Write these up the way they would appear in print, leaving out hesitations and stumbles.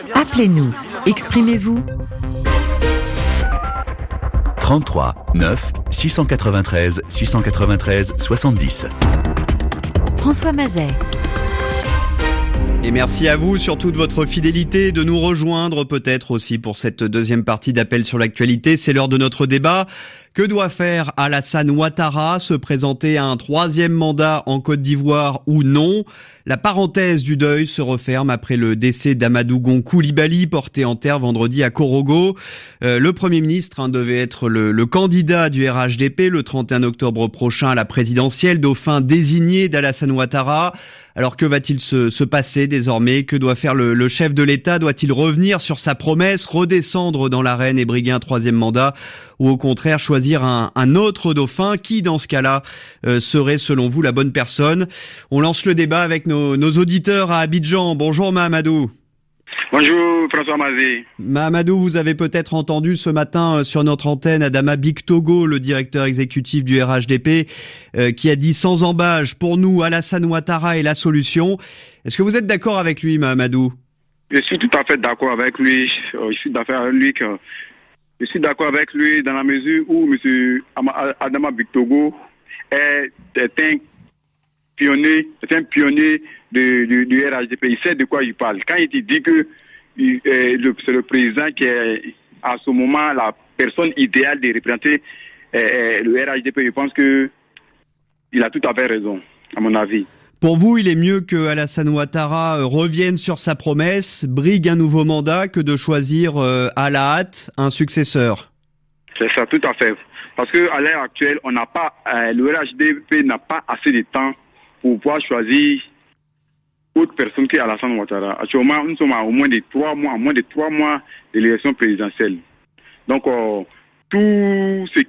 Appelez-nous, exprimez-vous. 33 9 693 693 70. François Mazet. Et merci à vous surtout de votre fidélité, de nous rejoindre peut-être aussi pour cette deuxième partie d'Appel sur l'actualité. C'est l'heure de notre débat. Que doit faire Alassane Ouattara? Se présenter à un troisième mandat en Côte d'Ivoire ou non? La parenthèse du deuil se referme après le décès d'Amadou Gon Coulibaly, porté en terre vendredi à Korogo. Le Premier ministre devait être le candidat du RHDP le 31 octobre prochain à la présidentielle, dauphin désigné d'Alassane Ouattara. Alors que va-t-il se passer désormais? Que doit faire le chef de l'État? Doit-il revenir sur sa promesse, redescendre dans l'arène et briguer un troisième mandat? Ou au contraire choisir un autre dauphin? Qui dans ce cas-là serait selon vous la bonne personne? On lance le débat avec nos auditeurs à Abidjan. Bonjour Mahamadou. Bonjour François Mazet. Mahamadou, vous avez peut-être entendu ce matin sur notre antenne Adama Bictogo, le directeur exécutif du RHDP, qui a dit sans embâche, pour nous Alassane Ouattara est la solution. Est-ce que vous êtes d'accord avec lui, Mahamadou? Je suis tout à fait d'accord avec lui. Je suis d'accord avec lui dans la mesure où M. Adama Bictogo est un pionnier du RHDP. Il sait de quoi il parle. Quand il dit que c'est le président qui est à ce moment la personne idéale de représenter le RHDP, je pense que il a tout à fait raison, à mon avis. Pour vous, il est mieux que Alassane Ouattara revienne sur sa promesse, brigue un nouveau mandat, que de choisir à la hâte un successeur. C'est ça, tout à fait. Parce qu'à l'heure actuelle, on n'a pas, le RHDP n'a pas assez de temps pour pouvoir choisir autre personne qu'Alassane Ouattara. Actuellement, nous sommes à moins de 3 mois de l'élection présidentielle. Donc, tout ce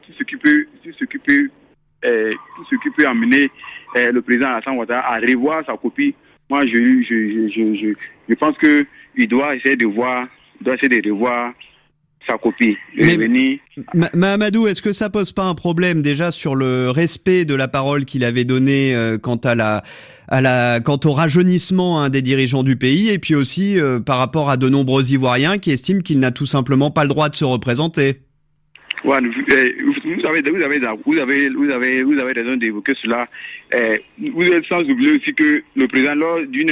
qui peut amener le président Alassane Ouattara à revoir sa copie, moi, je pense que il doit essayer de revoir sa copie. Mahamadou, est-ce que ça pose pas un problème déjà sur le respect de la parole qu'il avait donnée quant au rajeunissement des dirigeants du pays, et puis aussi par rapport à de nombreux Ivoiriens qui estiment qu'il n'a tout simplement pas le droit de se représenter? Ouais, vous avez raison d'évoquer cela. Vous êtes sans oublier aussi que le président lors d'une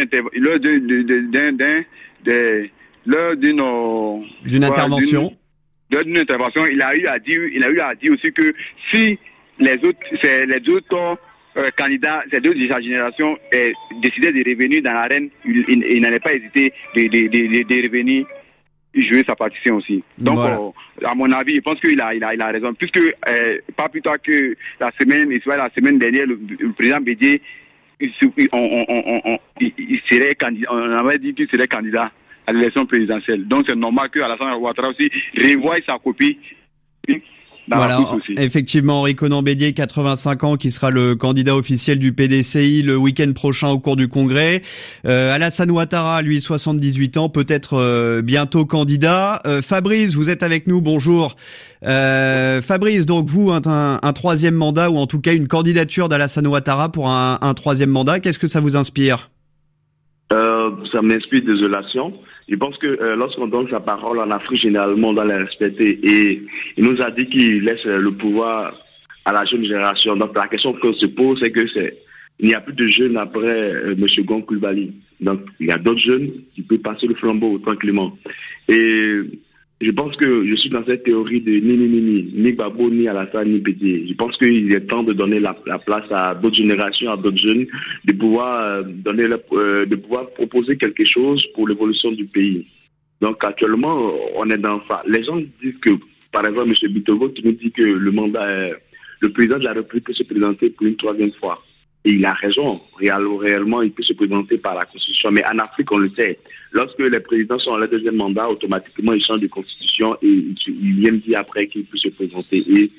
intervention, il a eu à dire aussi que si les autres candidats, ces deux de sa génération décidaient de revenir dans l'arène, il n'allait pas hésiter de revenir jouer sa partition aussi. Donc, voilà. À mon avis, je pense qu'il a raison. Puisque, pas plus tard que la semaine dernière, le président Bédié, il serait candidat, on avait dit qu'il serait candidat à l'élection présidentielle. Donc, c'est normal que Alassane Ouattara aussi revoie sa copie. Voilà, effectivement, Henri Konan Bédié, 85 ans, qui sera le candidat officiel du PDCI le week-end prochain au cours du congrès. Alassane Ouattara, lui, 78 ans, peut-être bientôt candidat. Fabrice, vous êtes avec nous, bonjour. Fabrice, donc vous, un troisième mandat, ou en tout cas une candidature d'Alassane Ouattara pour un troisième mandat, qu'est-ce que ça vous inspire? Ça m'inspire désolation. Je pense que lorsqu'on donne sa parole en Afrique, généralement, on doit la respecter. Et il nous a dit qu'il laisse le pouvoir à la jeune génération. Donc la question qu'on se pose, c'est que il n'y a plus de jeunes après M. Gon Coulibaly. Donc il y a d'autres jeunes qui peuvent passer le flambeau tranquillement. Et je pense que je suis dans cette théorie de ni Gbagbo, ni Alassane, ni Bédié. Je pense qu'il est temps de donner la place à d'autres générations, à d'autres jeunes, de pouvoir de pouvoir proposer quelque chose pour l'évolution du pays. Donc actuellement, on est dans ça. Les gens disent que, par exemple, M. Bictogo qui nous dit que le président de la République peut se présenter pour une troisième fois. Et il a raison. Réellement, il peut se présenter par la Constitution. Mais en Afrique, on le sait. Lorsque les présidents sont en leur deuxième mandat, automatiquement, ils changent de Constitution et ils viennent dire après qu'ils peuvent se présenter. Et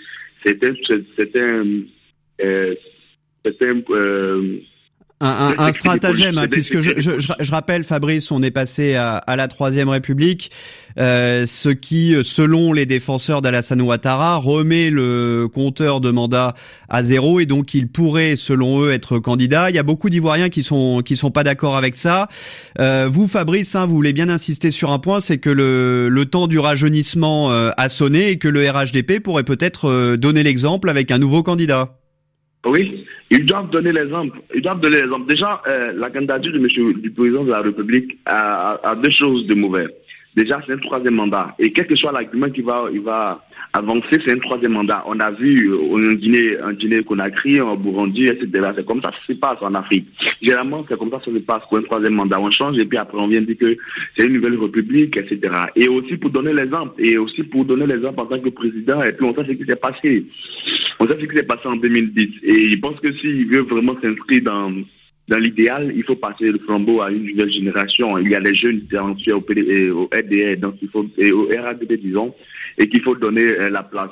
Un stratagème, puisque je rappelle, Fabrice, on est passé à la Troisième République, ce qui, selon les défenseurs d'Alassane Ouattara, remet le compteur de mandat à 0 et donc il pourrait, selon eux, être candidat. Il y a beaucoup d'Ivoiriens qui sont pas d'accord avec ça. Vous, Fabrice, vous voulez bien insister sur un point, c'est que le temps du rajeunissement a sonné et que le RHDP pourrait peut-être donner l'exemple avec un nouveau candidat. Oui, ils doivent donner l'exemple. Déjà, la candidature du président de la République a deux choses de mauvais. Déjà, c'est un troisième mandat. Et quel que soit l'argument il va avancer, c'est un troisième mandat. On a vu en Guinée-Conakry, en Burundi, etc. C'est comme ça que ça se passe en Afrique. Généralement, c'est comme ça que ça se passe pour un troisième mandat. On change et puis après on vient dire que c'est une nouvelle république, etc. Et aussi pour donner l'exemple. En tant que président. Et puis on sait ce qui s'est passé. On sait ce qui s'est passé en 2010. Et je pense que s'il veut vraiment s'inscrire dans l'idéal, il faut passer le flambeau à une nouvelle génération. Il y a des jeunes talentueux au RDR, donc et au RADP, disons, et qu'il faut donner la place.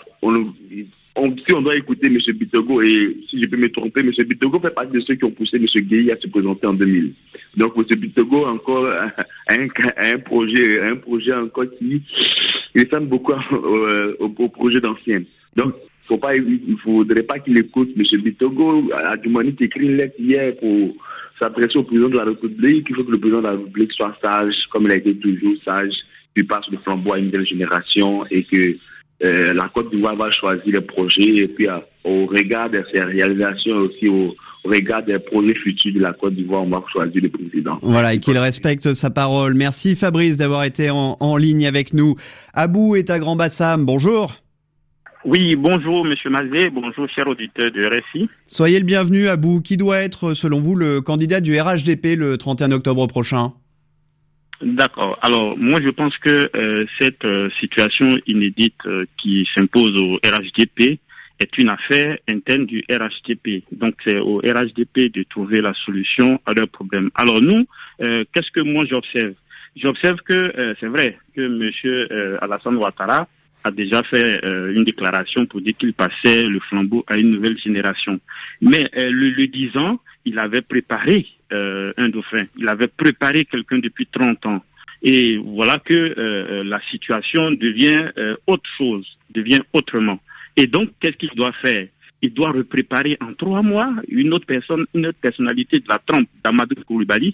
Si on doit écouter M. Bitogo, et si je peux me tromper, M. Bitogo fait partie de ceux qui ont poussé M. Gueye à se présenter en 2000. Donc M. Bitogo encore a un projet encore qui ressemble beaucoup au projet d'anciens. Donc il faudrait pas qu'il écoute M. Bitogo. Adjoumani écrit une lettre hier pour s'adresser au président de la République. Il faut que le président de la République soit sage, comme il a été toujours sage, puis passe le flambeau à une nouvelle génération et que la Côte d'Ivoire va choisir les projets et puis au regard de ses réalisations aussi au regard des projets futurs de la Côte d'Ivoire, on va choisir le président. Voilà, et qu'il respecte sa parole. Merci Fabrice d'avoir été en ligne avec nous. Abou est à Grand Bassam, bonjour. Oui, bonjour Monsieur Mazet, bonjour chers auditeurs de RFI. Soyez le bienvenu Abou. Qui doit être, selon vous, le candidat du RHDP le 31 octobre prochain ? D'accord. Alors, moi je pense que cette situation inédite qui s'impose au RHDP est une affaire interne du RHDP. Donc c'est au RHDP de trouver la solution à leurs problèmes. Alors nous, qu'est-ce que moi j'observe ? J'observe que c'est vrai que Monsieur Alassane Ouattara a déjà fait une déclaration pour dire qu'il passait le flambeau à une nouvelle génération. Mais le 10 ans, il avait préparé un dauphin. Il avait préparé quelqu'un depuis 30 ans. Et voilà que la situation devient autre chose, devient autrement. Et donc, qu'est-ce qu'il doit faire ? Il doit repréparer en 3 mois une autre personnalité de la trempe d'Amadou Koulibaly,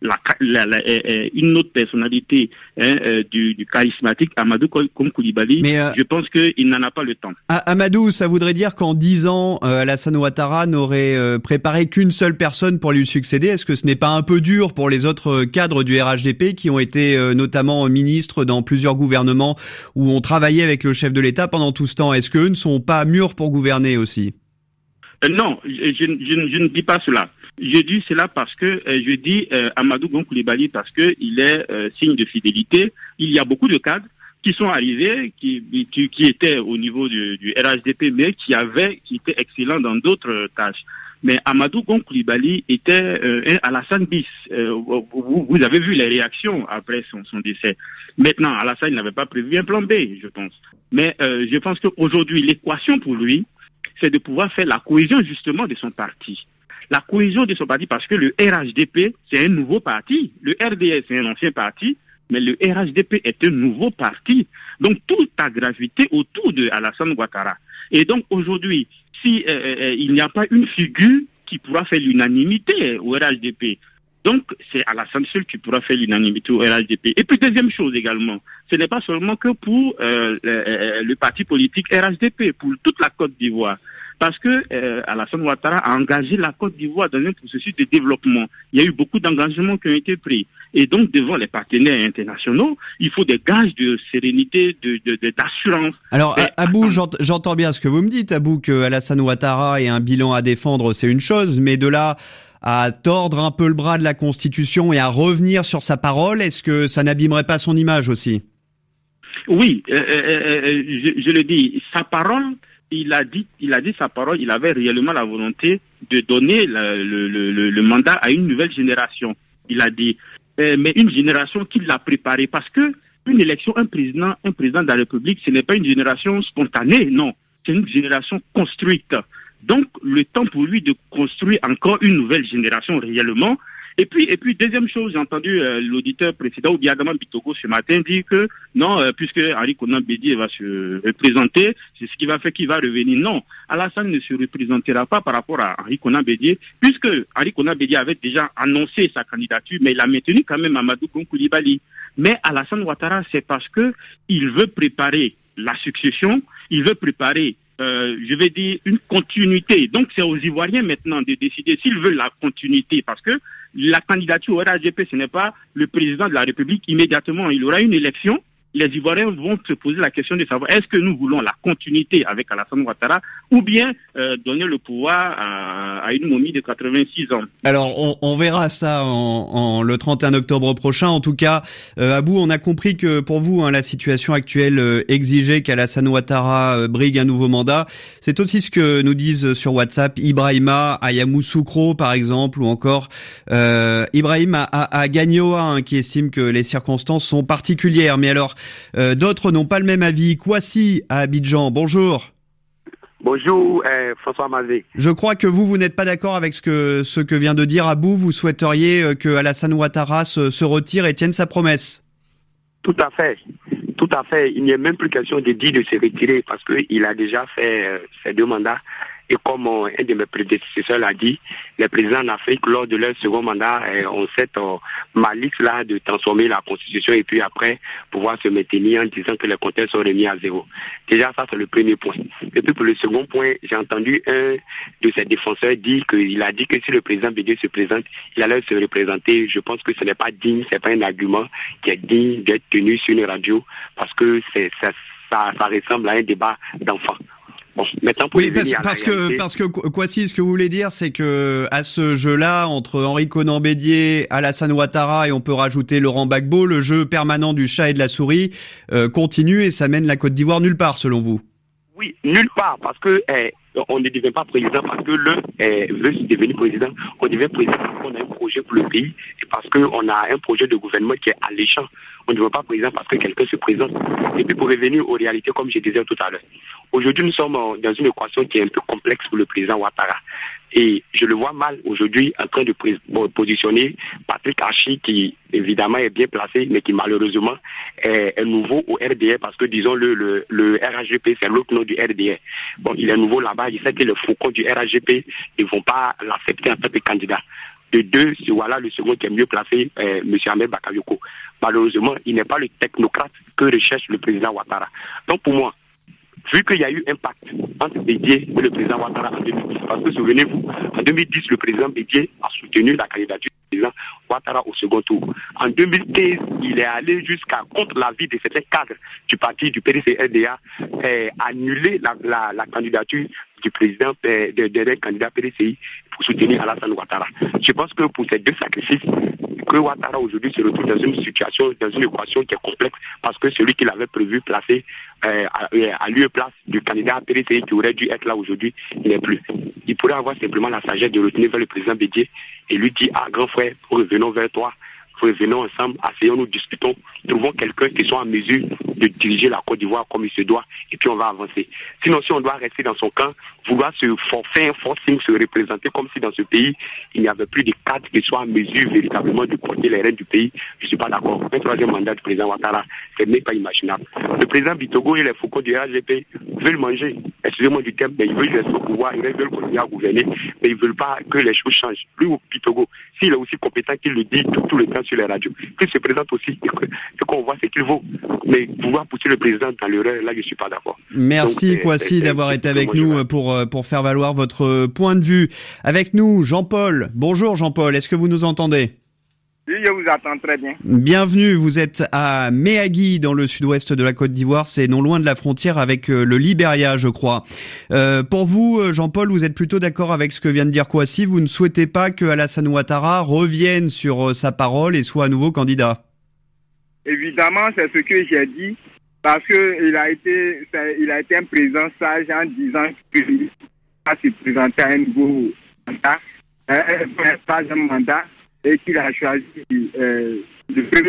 une autre personnalité du charismatique Amadou Koulibaly. Mais je pense qu'il n'en a pas le temps. Amadou, ça voudrait dire qu'en 10 ans, Alassane Ouattara n'aurait préparé qu'une seule personne pour lui succéder. Est-ce que ce n'est pas un peu dur pour les autres cadres du RHDP qui ont été notamment ministres dans plusieurs gouvernements où on travaillait avec le chef de l'État pendant tout ce temps ? Est-ce qu'eux ne sont pas mûrs pour gouverner aussi ? Non, je ne dis pas cela. Je dis cela parce que je dis Amadou Koulibaly parce que il est signe de fidélité. Il y a beaucoup de cadres qui sont arrivés, qui étaient au niveau du RHDP, mais qui étaient excellents dans d'autres tâches. Mais Amadou Koulibaly était un Alassane bis. Vous avez vu les réactions après son décès. Maintenant, Alassane n'avait pas prévu un plan B, je pense. Mais je pense qu'aujourd'hui, l'équation pour lui, c'est de pouvoir faire la cohésion justement de son parti. La cohésion de son parti, parce que le RHDP, c'est un nouveau parti. Le RDS, c'est un ancien parti, mais le RHDP est un nouveau parti. Donc, toute a gravité autour de Alassane Ouattara. Et donc, aujourd'hui, si il n'y a pas une figure qui pourra faire l'unanimité au RHDP, donc c'est Alassane seul qui pourra faire l'unanimité au RHDP. Et puis, deuxième chose également, ce n'est pas seulement que pour le parti politique RHDP, pour toute la Côte d'Ivoire. Parce que Alassane Ouattara a engagé la Côte d'Ivoire dans un processus de développement. Il y a eu beaucoup d'engagements qui ont été pris. Et donc, devant les partenaires internationaux, il faut des gages de sérénité, d'assurance. Alors, Abou, j'entends bien ce que vous me dites, Abou, que Alassane Ouattara ait un bilan à défendre, c'est une chose, mais de là à tordre un peu le bras de la Constitution et à revenir sur sa parole, est-ce que ça n'abîmerait pas son image aussi ? Oui, je le dis, sa parole... Il a dit sa parole, il avait réellement la volonté de donner le mandat à une nouvelle génération. Il a dit, mais une génération qui l'a préparée, parce que une élection, un président de la République, ce n'est pas une génération spontanée, non. C'est une génération construite. Donc, le temps pour lui de construire encore une nouvelle génération réellement. Et puis, deuxième chose, j'ai entendu l'auditeur précédent, Obiagama Bitogo, ce matin, dire que non, puisque Henri Konan Bédié va se représenter, c'est ce qui va faire qu'il va revenir. Non, Alassane ne se représentera pas par rapport à Henri Konan Bédié, puisque Henri Konan Bédié avait déjà annoncé sa candidature, mais il a maintenu quand même Amadou Koulibaly. Mais Alassane Ouattara, c'est parce que il veut préparer la succession, il veut préparer je vais dire une continuité. Donc c'est aux Ivoiriens maintenant de décider s'ils veulent la continuité, parce que la candidature au RHDP, ce n'est pas le président de la République immédiatement. Il y aura une élection. Les Ivoiriens vont se poser la question de savoir est-ce que nous voulons la continuité avec Alassane Ouattara ou bien donner le pouvoir à une momie de 86 ans. Alors on verra ça en le 31 octobre prochain. En tout cas, Abou, on a compris que pour vous, la situation actuelle exigeait qu'Alassane Ouattara brigue un nouveau mandat. C'est aussi ce que nous disent sur WhatsApp Ibrahima Ayamoussoukro par exemple, ou encore Ibrahim Agagnoa qui estime que les circonstances sont particulières. Mais alors d'autres n'ont pas le même avis. Kwasi à Abidjan, bonjour. Bonjour François Mazé. Je crois que vous n'êtes pas d'accord avec ce que vient de dire Abou. Vous souhaiteriez que Alassane Ouattara se retire et tienne sa promesse. Tout à fait. Il n'y a même plus question de dire de se retirer parce qu'il a déjà fait ses 2 mandats. Et comme un de mes prédécesseurs l'a dit, les présidents en Afrique, lors de leur second mandat, ont cette malice là de transformer la constitution et puis après pouvoir se maintenir en disant que les compteurs sont remis à zéro. Déjà, ça c'est le premier point. Et puis pour le second point, j'ai entendu un de ses défenseurs dire qu'il a dit que si le président Bédié se présente, il allait se représenter. Je pense que ce n'est pas digne, c'est pas un argument qui est digne d'être tenu sur une radio parce que ça ressemble à un débat d'enfants. Bon, oui, parce que Kwasi, ce que vous voulez dire, c'est que à ce jeu-là, entre Henri Konan Bédié, Alassane Ouattara et on peut rajouter Laurent Gbagbo, le jeu permanent du chat et de la souris continue et ça mène la Côte d'Ivoire nulle part, selon vous. Oui, nulle part, parce que on ne devient pas président parce que l'un veut devenir président. On devient président parce qu'on a un projet pour le pays et parce qu'on a un projet de gouvernement qui est alléchant. On ne devient pas président parce que quelqu'un se présente. Et puis pour revenir aux réalités, comme je disais tout à l'heure, aujourd'hui nous sommes dans une équation qui est un peu complexe pour le président Ouattara. Et je le vois mal aujourd'hui en train de positionner Patrick Archi qui évidemment est bien placé mais qui malheureusement est nouveau au RDR parce que disons le RHGP c'est l'autre nom du RDR. Bon, il est nouveau là-bas, il sait que les faucons du RHGP ne vont pas l'accepter en tant que candidat. De deux, voilà le second qui est mieux placé, M. Ahmed Bakayoko. Malheureusement, il n'est pas le technocrate que recherche le président Ouattara. Donc pour moi, vu qu'il y a eu un pacte entre Bédié et le président Ouattara en 2010, parce que souvenez-vous, en 2010, le président Bédié a soutenu la candidature du président Ouattara au second tour. En 2015, il est allé jusqu'à contre l'avis de certains cadres du parti du PDC-RDA, annuler la candidature du président des candidats PDCI pour soutenir Alassane Ouattara. Je pense que pour ces 2 sacrifices, que Ouattara aujourd'hui se retrouve dans une situation, dans une équation qui est complexe parce que celui qu'il avait prévu placer à lieu place du candidat PDCI qui aurait dû être là aujourd'hui, il n'est plus. Il pourrait avoir simplement la sagesse de retourner vers le président Bédié et lui dire grand frère, revenons vers toi. Revenons ensemble, asseyons-nous, discutons, trouvons quelqu'un qui soit en mesure de diriger la Côte d'Ivoire comme il se doit, et puis on va avancer. Sinon, si on doit rester dans son camp, vouloir se faire un forcing, se représenter comme si dans ce pays, il n'y avait plus de cadres qui soient en mesure véritablement de porter les rênes du pays, je ne suis pas d'accord. Un 3e mandat du président Ouattara, ce n'est pas imaginable. Le président Bitogo et les faucons du RGP veulent manger, excusez-moi du terme, mais ils veulent rester au pouvoir, ils veulent continuer à gouverner, mais ils ne veulent pas que les choses changent. Lui, au Bitogo, s'il est aussi compétent qu'il le dit tout le temps sur les radios, qu'il se présente aussi, et qu'on voit ce qu'il vaut. Mais pouvoir pousser le président dans l'erreur, là, je ne suis pas d'accord. Merci Kwasi d'avoir été avec nous pour faire valoir votre point de vue. Avec nous, Jean-Paul. Bonjour Jean-Paul, est-ce que vous nous entendez ? Oui, je vous attends très bien. Bienvenue, vous êtes à Méagui, dans le sud-ouest de la Côte d'Ivoire, c'est non loin de la frontière avec le Libéria, je crois. Pour vous, Jean-Paul, vous êtes plutôt d'accord avec ce que vient de dire Kwasi, vous ne souhaitez pas que Alassane Ouattara revienne sur sa parole et soit à nouveau candidat ? Évidemment, c'est ce que j'ai dit, parce que il a été un président sage en disant qu'il va se présenter à un nouveau mandat, un troisième mandat, et qu'il a choisi de premier.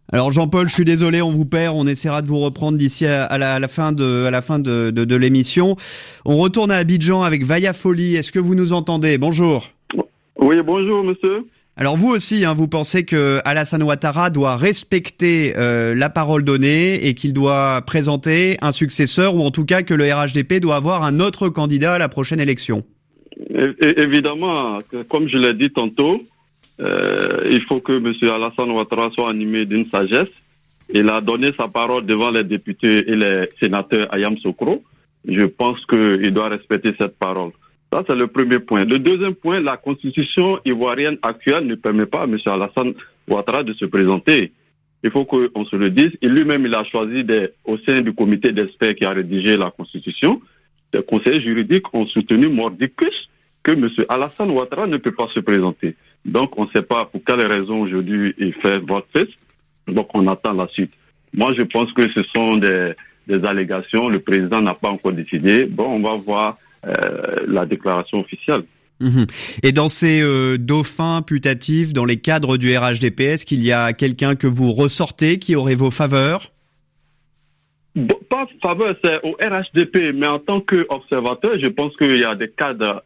Alors Jean-Paul, je suis désolé, on vous perd, on essaiera de vous reprendre d'ici à la fin de l'émission. On retourne à Abidjan avec Vaya Foli. Est-ce que vous nous entendez? Bonjour. Oui, bonjour monsieur. Alors vous aussi, vous pensez que Alassane Ouattara doit respecter la parole donnée et qu'il doit présenter un successeur, ou en tout cas que le RHDP doit avoir un autre candidat à la prochaine élection? Évidemment, comme je l'ai dit tantôt, il faut que M. Alassane Ouattara soit animé d'une sagesse. Il a donné sa parole devant les députés et les sénateurs à Yamoussoukro. Je pense qu'il doit respecter cette parole. Ça, c'est le premier point. Le deuxième point, la constitution ivoirienne actuelle ne permet pas à M. Alassane Ouattara de se présenter. Il faut qu'on se le dise. Et lui-même, il a choisi au sein du comité d'experts qui a rédigé la constitution, les conseillers juridiques ont soutenu mordicus que M. Alassane Ouattara ne peut pas se présenter. Donc, on ne sait pas pour quelle raison aujourd'hui il fait vote-face. Donc, on attend la suite. Moi, je pense que ce sont des allégations. Le président n'a pas encore décidé. Bon, on va voir la déclaration officielle. Et dans ces dauphins putatifs, dans les cadres du RHDP, est-ce qu'il y a quelqu'un que vous ressortez qui aurait vos faveurs? Bon, pas faveur, c'est au RHDP, mais en tant qu'observateur, je pense qu'il y a des cadres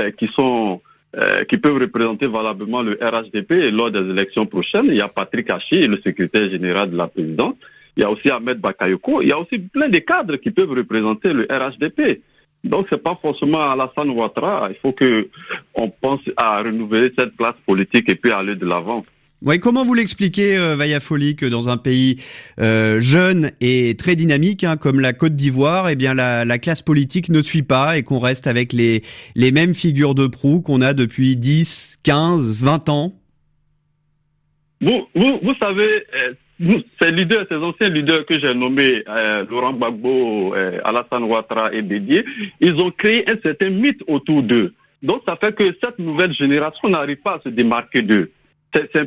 qui peuvent représenter valablement le RHDP lors des élections prochaines. Il y a Patrick Hachi, le secrétaire général de la présidence. Il y a aussi Ahmed Bakayoko. Il y a aussi plein de cadres qui peuvent représenter le RHDP. Donc, c'est pas forcément Alassane Ouattara. Il faut qu'on pense à renouveler cette classe politique et puis aller de l'avant. Oui, comment vous l'expliquez, Vaya Foli, que dans un pays jeune et très dynamique comme la Côte d'Ivoire, eh bien la classe politique ne suit pas et qu'on reste avec les mêmes figures de proue qu'on a depuis 10, 15, 20 ans? Vous savez, ces anciens leaders que j'ai nommés, Laurent Gbagbo, Alassane Ouattara et Bédié, ils ont créé un certain mythe autour d'eux. Donc ça fait que cette nouvelle génération n'arrive pas à se démarquer d'eux. C'est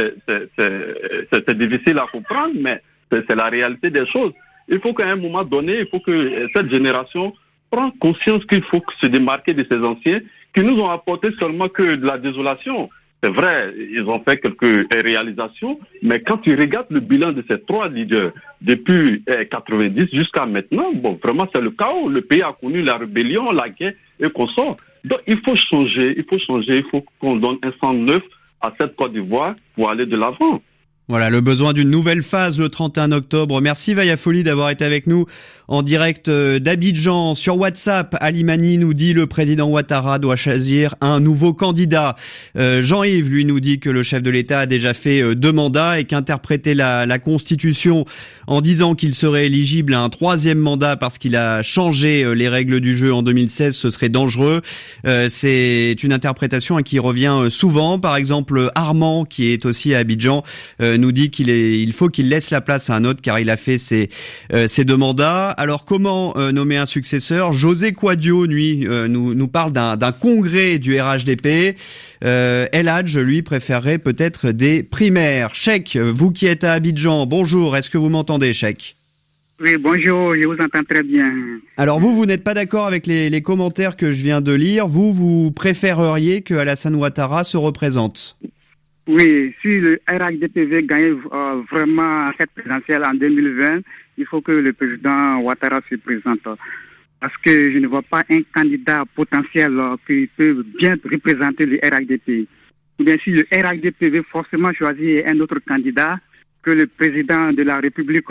difficile à comprendre, mais c'est la réalité des choses. Il faut qu'à un moment donné, il faut que cette génération prenne conscience qu'il faut se démarquer de ces anciens qui nous ont apporté seulement que de la désolation. C'est vrai, ils ont fait quelques réalisations, mais quand tu regardes le bilan de ces trois leaders depuis 90 jusqu'à maintenant, bon, vraiment c'est le chaos. Le pays a connu la rébellion, la guerre et qu'on sort. Donc il faut changer, il faut qu'on donne un sang neuf à cette Côte d'Ivoire pour aller de l'avant. Voilà, le besoin d'une nouvelle phase le 31 octobre. Merci Vaya Foli d'avoir été avec nous en direct d'Abidjan. Sur WhatsApp, Alimani nous dit le président Ouattara doit choisir un nouveau candidat. Jean-Yves, lui, nous dit que le chef de l'État a déjà fait 2 mandats et qu'interpréter la Constitution en disant qu'il serait éligible à un 3e mandat parce qu'il a changé les règles du jeu en 2016, ce serait dangereux. C'est une interprétation qui revient souvent. Par exemple, Armand, qui est aussi à Abidjan, nous dit il faut qu'il laisse la place à un autre car il a fait ses 2 mandats. Alors comment nommer un successeur? José Quadio, lui, nous parle d'un congrès du RHDP. El Hadj, lui, préférerait peut-être des primaires. Cheikh, vous qui êtes à Abidjan, bonjour, est-ce que vous m'entendez, Cheikh? Oui, bonjour, je vous entends très bien. Alors vous n'êtes pas d'accord avec les commentaires que je viens de lire. Vous préféreriez que Alassane Ouattara se représente? Oui, si le RHDP veut gagner vraiment cette présidentielle en 2020, il faut que le président Ouattara se présente. Parce que je ne vois pas un candidat potentiel qui peut bien représenter le RHDP. Ou bien si le RHDP veut forcément choisir un autre candidat, que le président de la République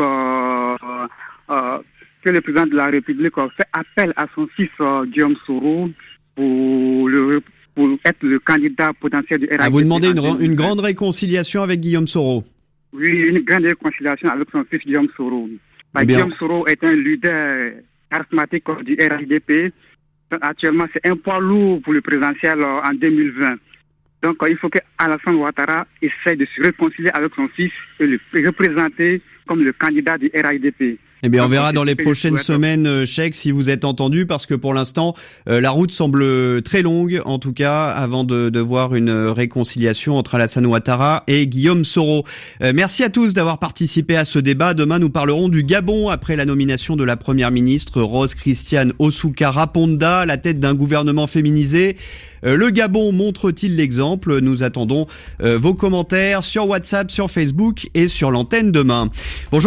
fait appel à son fils Guillaume Soro pour être le candidat potentiel du RHDP. Vous demandez une grande réconciliation avec Guillaume Soro? Oui, une grande réconciliation avec son fils Guillaume Soro. Guillaume Soro est un leader charismatique du RHDP. Actuellement, c'est un poids lourd pour le présidentiel en 2020. Donc, il faut que Alassane Ouattara essaie de se réconcilier avec son fils et le représenter comme le candidat du RHDP. Eh bien, on verra dans les prochaines semaines, Cheikh, si vous êtes entendu, parce que pour l'instant, la route semble très longue, en tout cas, avant de voir une réconciliation entre Alassane Ouattara et Guillaume Soro. Merci à tous d'avoir participé à ce débat. Demain, nous parlerons du Gabon après la nomination de la première ministre Rose Christiane Osuka-Raponda à la tête d'un gouvernement féminisé. Le Gabon montre-t-il l'exemple? Nous attendons vos commentaires sur WhatsApp, sur Facebook et sur l'antenne demain. Bonjour.